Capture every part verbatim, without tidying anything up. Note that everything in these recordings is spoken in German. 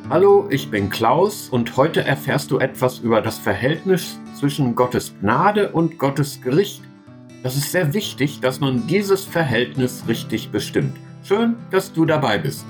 Hallo, ich bin Klaus und heute erfährst du etwas über das Verhältnis zwischen Gottes Gnade und Gottes Gericht. Das ist sehr wichtig, dass man dieses Verhältnis richtig bestimmt. Schön, dass du dabei bist.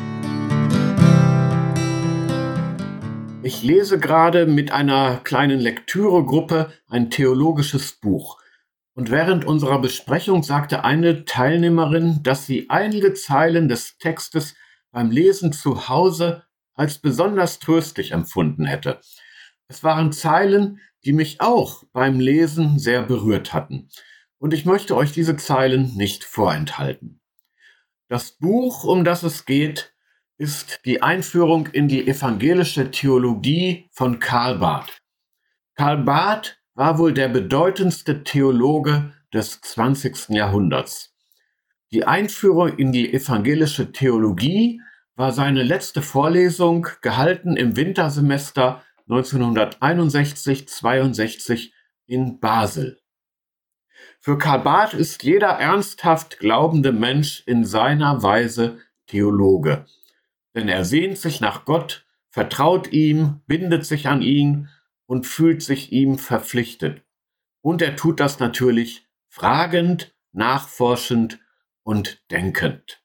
Ich lese gerade mit einer kleinen Lektüregruppe ein theologisches Buch. Und während unserer Besprechung sagte eine Teilnehmerin, dass sie einige Zeilen des Textes beim Lesen zu Hause als besonders tröstlich empfunden hätte. Es waren Zeilen, die mich auch beim Lesen sehr berührt hatten. Und ich möchte euch diese Zeilen nicht vorenthalten. Das Buch, um das es geht, ist die Einführung in die evangelische Theologie von Karl Barth. Karl Barth war wohl der bedeutendste Theologe des zwanzigsten Jahrhunderts. Die Einführung in die evangelische Theologie war seine letzte Vorlesung, gehalten im Wintersemester neunzehnhunderteinundsechzig zweiundsechzig in Basel. Für Karl Barth ist jeder ernsthaft glaubende Mensch in seiner Weise Theologe. Denn er sehnt sich nach Gott, vertraut ihm, bindet sich an ihn und fühlt sich ihm verpflichtet. Und er tut das natürlich fragend, nachforschend und denkend.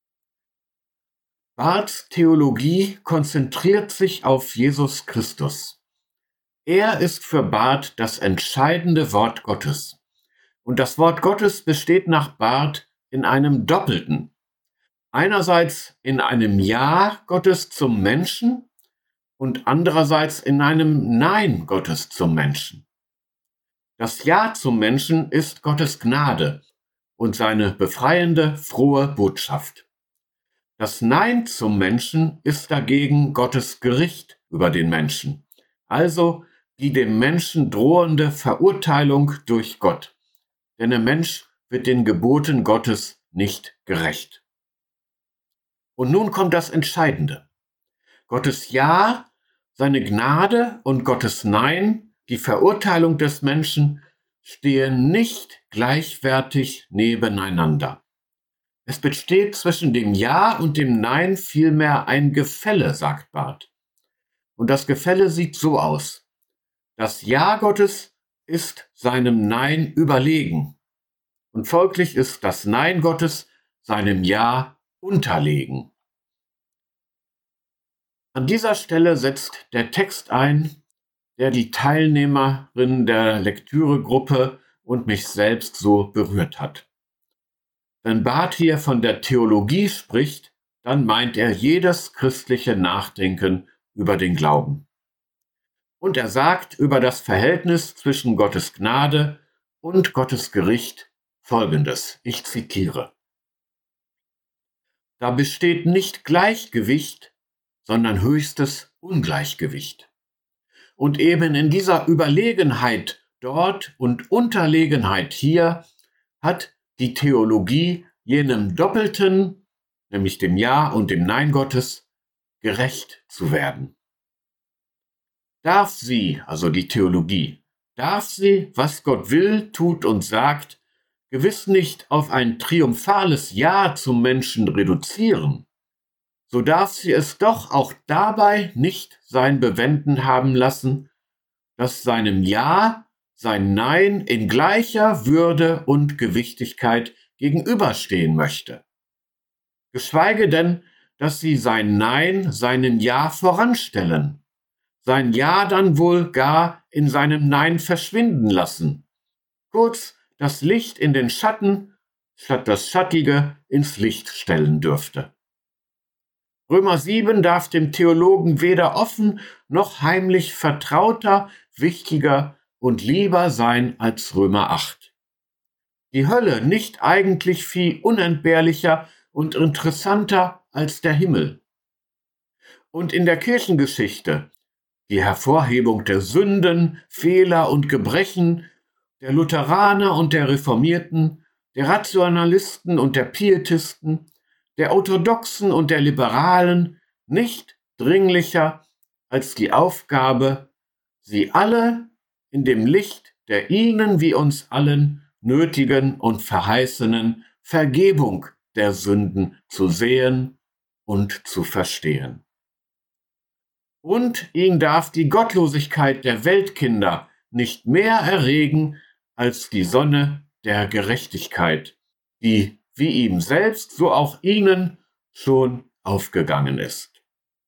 Barths Theologie konzentriert sich auf Jesus Christus. Er ist für Barth das entscheidende Wort Gottes. Und das Wort Gottes besteht nach Barth in einem Doppelten. Einerseits in einem Ja Gottes zum Menschen und andererseits in einem Nein Gottes zum Menschen. Das Ja zum Menschen ist Gottes Gnade und seine befreiende, frohe Botschaft. Das Nein zum Menschen ist dagegen Gottes Gericht über den Menschen, also die dem Menschen drohende Verurteilung durch Gott. Denn der Mensch wird den Geboten Gottes nicht gerecht. Und nun kommt das Entscheidende. Gottes Ja, seine Gnade und Gottes Nein, die Verurteilung des Menschen, stehen nicht gleichwertig nebeneinander. Es besteht zwischen dem Ja und dem Nein vielmehr ein Gefälle, sagt Barth. Und das Gefälle sieht so aus. Das Ja Gottes ist seinem Nein überlegen. Und folglich ist das Nein Gottes seinem Ja unterlegen. An dieser Stelle setzt der Text ein, der die Teilnehmerin der Lektüregruppe und mich selbst so berührt hat. Wenn Barth hier von der Theologie spricht, dann meint er jedes christliche Nachdenken über den Glauben. Und er sagt über das Verhältnis zwischen Gottes Gnade und Gottes Gericht Folgendes, ich zitiere. Da besteht nicht Gleichgewicht, sondern höchstes Ungleichgewicht. Und eben in dieser Überlegenheit dort und Unterlegenheit hier hat die Theologie jenem Doppelten, nämlich dem Ja und dem Nein Gottes, gerecht zu werden. Darf sie, also die Theologie, darf sie, was Gott will, tut und sagt, gewiss nicht auf ein triumphales Ja zum Menschen reduzieren, so darf sie es doch auch dabei nicht sein Bewenden haben lassen, dass seinem Ja sein Nein in gleicher Würde und Gewichtigkeit gegenüberstehen möchte. Geschweige denn, dass sie sein Nein seinem Ja voranstellen, sein Ja dann wohl gar in seinem Nein verschwinden lassen. Kurz, das Licht in den Schatten, statt das Schattige ins Licht stellen dürfte. Römer sieben darf dem Theologen weder offen noch heimlich vertrauter, wichtiger und lieber sein als Römer acht. Die Hölle nicht eigentlich viel unentbehrlicher und interessanter als der Himmel. Und in der Kirchengeschichte die Hervorhebung der Sünden, Fehler und Gebrechen der Lutheraner und der Reformierten, der Rationalisten und der Pietisten, der Orthodoxen und der Liberalen nicht dringlicher als die Aufgabe, sie alle in dem Licht der ihnen wie uns allen nötigen und verheißenen Vergebung der Sünden zu sehen und zu verstehen. Und ihn darf die Gottlosigkeit der Weltkinder nicht mehr erregen als die Sonne der Gerechtigkeit, die wie ihm selbst, so auch ihnen schon aufgegangen ist.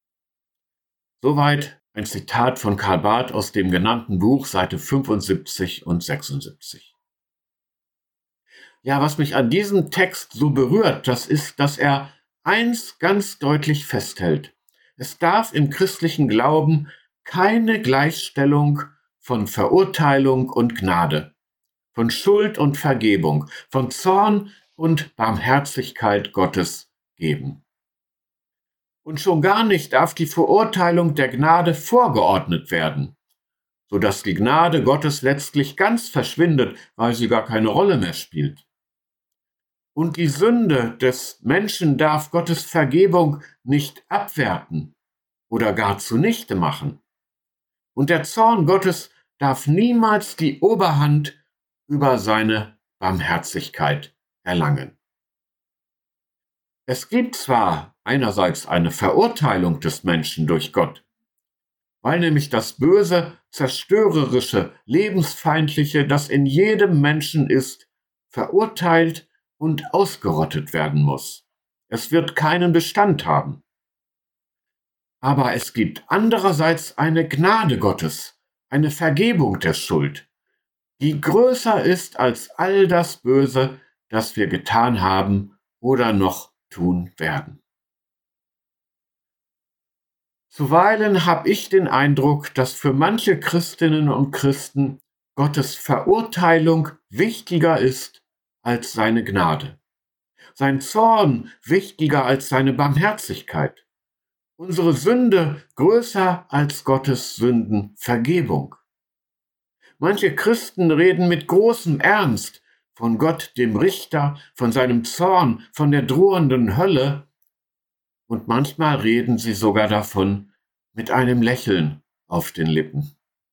Soweit ein Zitat von Karl Barth aus dem genannten Buch, Seite fünfundsiebzig und sechsundsiebzig. Ja, was mich an diesem Text so berührt, das ist, dass er eins ganz deutlich festhält. Es darf im christlichen Glauben keine Gleichstellung von Verurteilung und Gnade, von Schuld und Vergebung, von Zorn und Barmherzigkeit Gottes geben. Und schon gar nicht darf die Verurteilung der Gnade vorgeordnet werden, sodass die Gnade Gottes letztlich ganz verschwindet, weil sie gar keine Rolle mehr spielt. Und die Sünde des Menschen darf Gottes Vergebung nicht abwerten oder gar zunichte machen. Und der Zorn Gottes darf niemals die Oberhand über seine Barmherzigkeit erlangen. Es gibt zwar einerseits eine Verurteilung des Menschen durch Gott, weil nämlich das Böse, zerstörerische, lebensfeindliche, das in jedem Menschen ist, verurteilt und ausgerottet werden muss. Es wird keinen Bestand haben. Aber es gibt andererseits eine Gnade Gottes, eine Vergebung der Schuld, die größer ist als all das Böse, das wir getan haben oder noch tun werden. Zuweilen habe ich den Eindruck, dass für manche Christinnen und Christen Gottes Verurteilung wichtiger ist als seine Gnade, sein Zorn wichtiger als seine Barmherzigkeit, unsere Sünde größer als Gottes Sündenvergebung. Manche Christen reden mit großem Ernst von Gott, dem Richter, von seinem Zorn, von der drohenden Hölle, und manchmal reden sie sogar davon mit einem Lächeln auf den Lippen.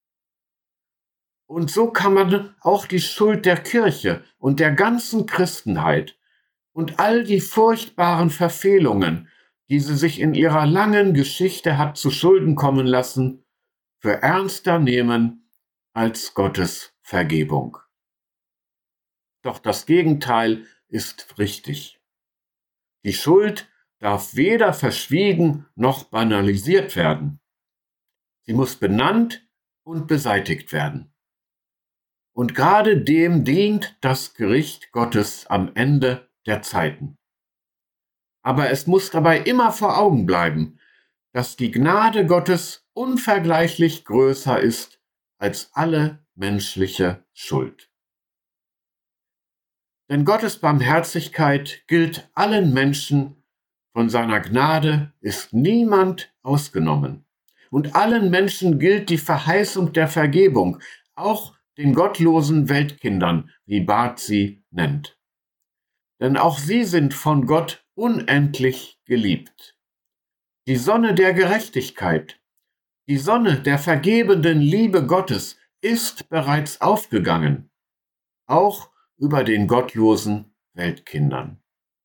Und so kann man auch die Schuld der Kirche und der ganzen Christenheit und all die furchtbaren Verfehlungen, die sie sich in ihrer langen Geschichte hat zu Schulden kommen lassen, für ernster nehmen als Gottes Vergebung. Doch das Gegenteil ist richtig. Die Schuld darf weder verschwiegen noch banalisiert werden. Sie muss benannt und beseitigt werden. Und gerade dem dient das Gericht Gottes am Ende der Zeiten. Aber es muss dabei immer vor Augen bleiben, dass die Gnade Gottes unvergleichlich größer ist als alle menschliche Schuld. Denn Gottes Barmherzigkeit gilt allen Menschen, von seiner Gnade ist niemand ausgenommen. Und allen Menschen gilt die Verheißung der Vergebung, auch den gottlosen Weltkindern, wie Barth sie nennt. Denn auch sie sind von Gott unendlich geliebt. Die Sonne der Gerechtigkeit, die Sonne der vergebenden Liebe Gottes ist bereits aufgegangen, auch über den gottlosen Weltkindern.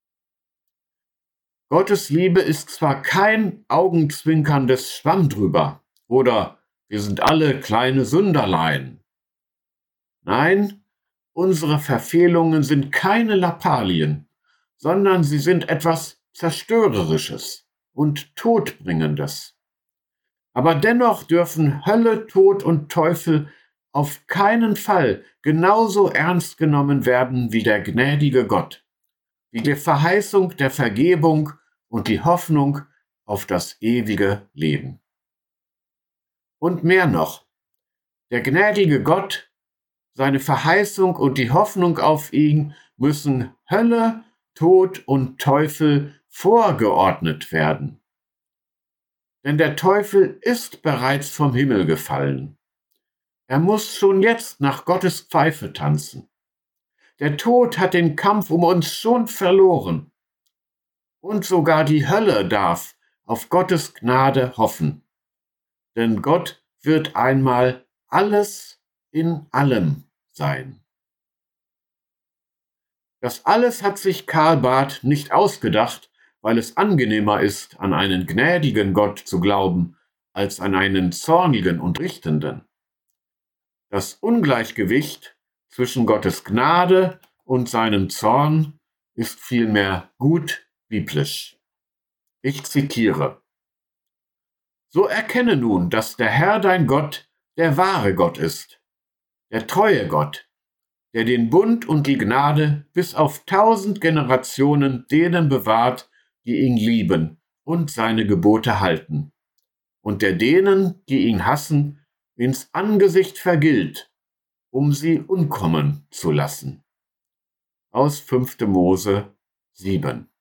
Gottes Liebe ist zwar kein augenzwinkerndes Schwamm drüber oder wir sind alle kleine Sünderlein. Nein, unsere Verfehlungen sind keine Lappalien, sondern sie sind etwas Zerstörerisches und Todbringendes. Aber dennoch dürfen Hölle, Tod und Teufel auf keinen Fall genauso ernst genommen werden wie der gnädige Gott, wie die Verheißung der Vergebung und die Hoffnung auf das ewige Leben. Und mehr noch, der gnädige Gott, seine Verheißung und die Hoffnung auf ihn müssen Hölle, Tod und Teufel vorgeordnet werden. Denn der Teufel ist bereits vom Himmel gefallen. Er muss schon jetzt nach Gottes Pfeife tanzen. Der Tod hat den Kampf um uns schon verloren. Und sogar die Hölle darf auf Gottes Gnade hoffen. Denn Gott wird einmal alles in allem sein. Das alles hat sich Karl Barth nicht ausgedacht, weil es angenehmer ist, an einen gnädigen Gott zu glauben, als an einen zornigen und richtenden. Das Ungleichgewicht zwischen Gottes Gnade und seinem Zorn ist vielmehr gut biblisch. Ich zitiere: So erkenne nun, dass der Herr dein Gott der wahre Gott ist, der treue Gott, der den Bund und die Gnade bis auf tausend Generationen denen bewahrt, die ihn lieben und seine Gebote halten, und der denen, die ihn hassen, ins Angesicht vergilt, um sie umkommen zu lassen. Aus fünfter Mose sieben.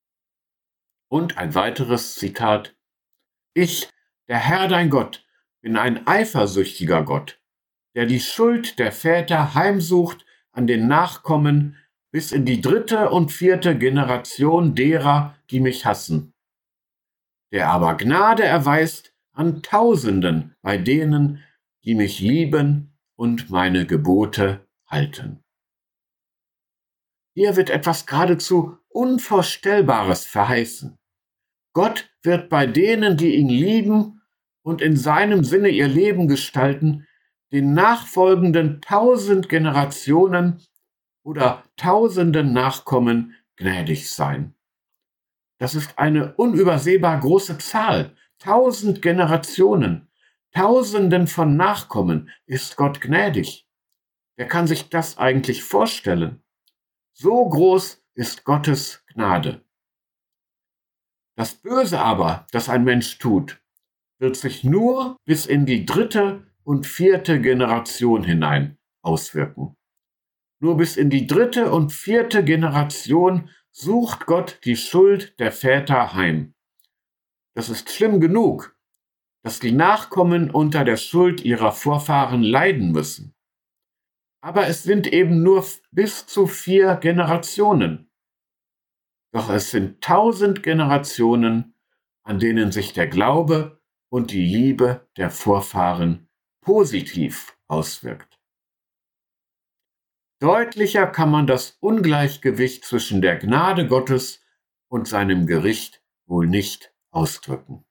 Und ein weiteres Zitat: Ich, der Herr dein Gott, bin ein eifersüchtiger Gott, der die Schuld der Väter heimsucht an den Nachkommen bis in die dritte und vierte Generation derer, die mich hassen, der aber Gnade erweist an Tausenden bei denen, die mich lieben und meine Gebote halten. Hier wird etwas geradezu Unvorstellbares verheißen. Gott wird bei denen, die ihn lieben und in seinem Sinne ihr Leben gestalten, den nachfolgenden tausend Generationen oder tausenden Nachkommen gnädig sein. Das ist eine unübersehbar große Zahl. Tausend Generationen, Tausenden von Nachkommen ist Gott gnädig. Wer kann sich das eigentlich vorstellen? So groß ist Gottes Gnade. Das Böse aber, das ein Mensch tut, wird sich nur bis in die dritte und vierte Generation hinein auswirken. Nur bis in die dritte und vierte Generation sucht Gott die Schuld der Väter heim. Das ist schlimm genug, dass die Nachkommen unter der Schuld ihrer Vorfahren leiden müssen. Aber es sind eben nur bis zu vier Generationen. Doch es sind tausend Generationen, an denen sich der Glaube und die Liebe der Vorfahren positiv auswirkt. Deutlicher kann man das Ungleichgewicht zwischen der Gnade Gottes und seinem Gericht wohl nicht ausdrücken.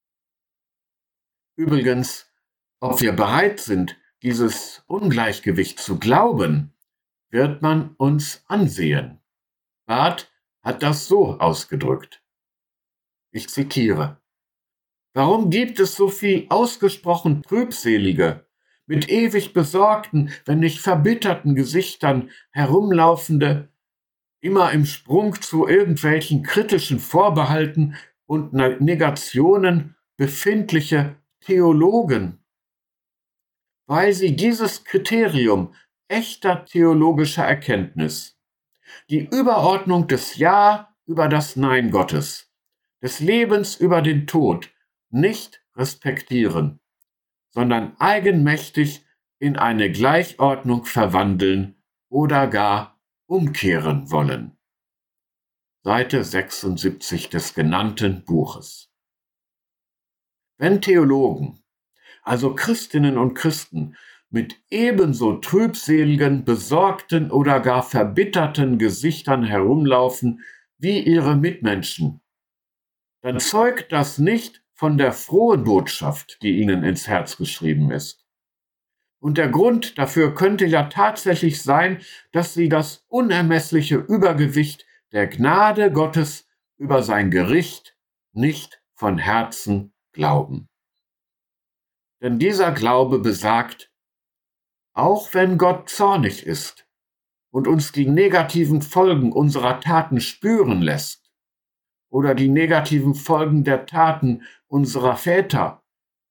Übrigens, ob wir bereit sind, dieses Ungleichgewicht zu glauben, wird man uns ansehen. Barth hat das so ausgedrückt. Ich zitiere: Warum gibt es so viel ausgesprochen Trübselige, mit ewig besorgten, wenn nicht verbitterten Gesichtern herumlaufende, immer im Sprung zu irgendwelchen kritischen Vorbehalten und Negationen befindliche Theologen? Weil sie dieses Kriterium echter theologischer Erkenntnis, die Überordnung des Ja über das Nein Gottes, des Lebens über den Tod, nicht respektieren, sondern eigenmächtig in eine Gleichordnung verwandeln oder gar umkehren wollen. Seite sechsundsiebzig des genannten Buches. Wenn Theologen, also Christinnen und Christen, mit ebenso trübseligen, besorgten oder gar verbitterten Gesichtern herumlaufen wie ihre Mitmenschen, dann zeugt das nicht von der frohen Botschaft, die ihnen ins Herz geschrieben ist. Und der Grund dafür könnte ja tatsächlich sein, dass sie das unermessliche Übergewicht der Gnade Gottes über sein Gericht nicht von Herzen glauben. Denn dieser Glaube besagt, auch wenn Gott zornig ist und uns die negativen Folgen unserer Taten spüren lässt oder die negativen Folgen der Taten unserer Väter,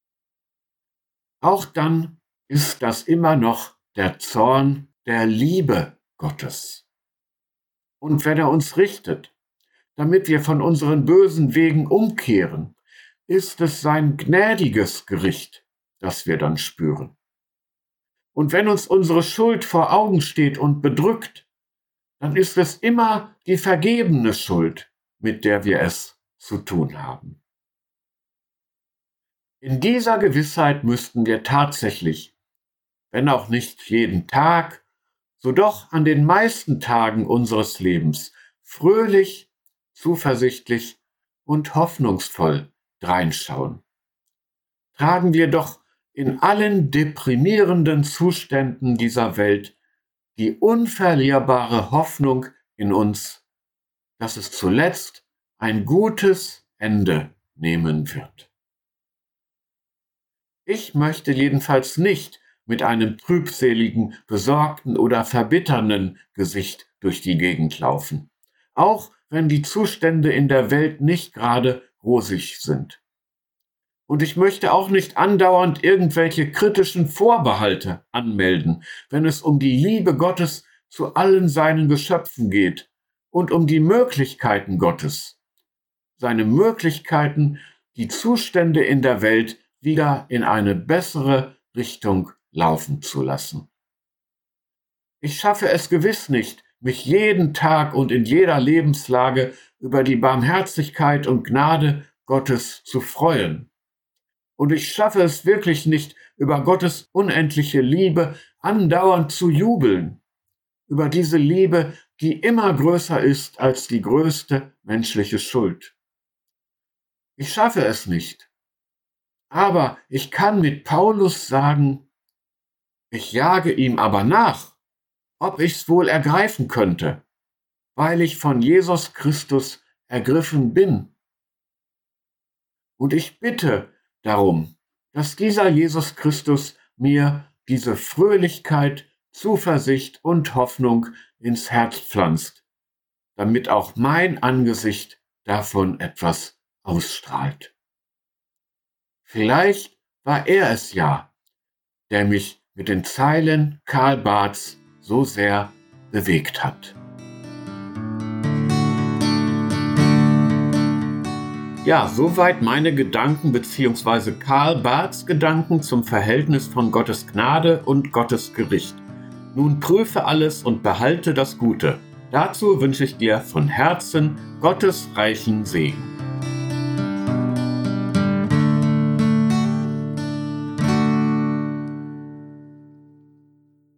auch dann ist das immer noch der Zorn der Liebe Gottes. Und wenn er uns richtet, damit wir von unseren bösen Wegen umkehren, ist es sein gnädiges Gericht, das wir dann spüren. Und wenn uns unsere Schuld vor Augen steht und bedrückt, dann ist es immer die vergebene Schuld, mit der wir es zu tun haben. In dieser Gewissheit müssten wir tatsächlich, wenn auch nicht jeden Tag, so doch an den meisten Tagen unseres Lebens fröhlich, zuversichtlich und hoffnungsvoll dreinschauen. tragen wir doch in allen deprimierenden Zuständen dieser Welt die unverlierbare Hoffnung in uns, dass es zuletzt ein gutes Ende nehmen wird. Ich möchte jedenfalls nicht mit einem trübseligen, besorgten oder verbitternden Gesicht durch die Gegend laufen, auch wenn die Zustände in der Welt nicht gerade rosig sind. Und ich möchte auch nicht andauernd irgendwelche kritischen Vorbehalte anmelden, wenn es um die Liebe Gottes zu allen seinen Geschöpfen geht und um die Möglichkeiten Gottes, seine Möglichkeiten, die Zustände in der Welt wieder in eine bessere Richtung laufen zu lassen. Ich schaffe es gewiss nicht, mich jeden Tag und in jeder Lebenslage über die Barmherzigkeit und Gnade Gottes zu freuen. Und ich schaffe es wirklich nicht, über Gottes unendliche Liebe andauernd zu jubeln, über diese Liebe, die immer größer ist als die größte menschliche Schuld. Ich schaffe es nicht. Aber ich kann mit Paulus sagen, ich jage ihm aber nach, ob ich's wohl ergreifen könnte, weil ich von Jesus Christus ergriffen bin. Und ich bitte darum, dass dieser Jesus Christus mir diese Fröhlichkeit, Zuversicht und Hoffnung ins Herz pflanzt, damit auch mein Angesicht davon etwas ausstrahlt. Vielleicht war er es ja, der mich mit den Zeilen Karl Barths so sehr bewegt hat. Ja, soweit meine Gedanken bzw. Karl Barths Gedanken zum Verhältnis von Gottes Gnade und Gottes Gericht. Nun prüfe alles und behalte das Gute. Dazu wünsche ich dir von Herzen Gottes reichen Segen.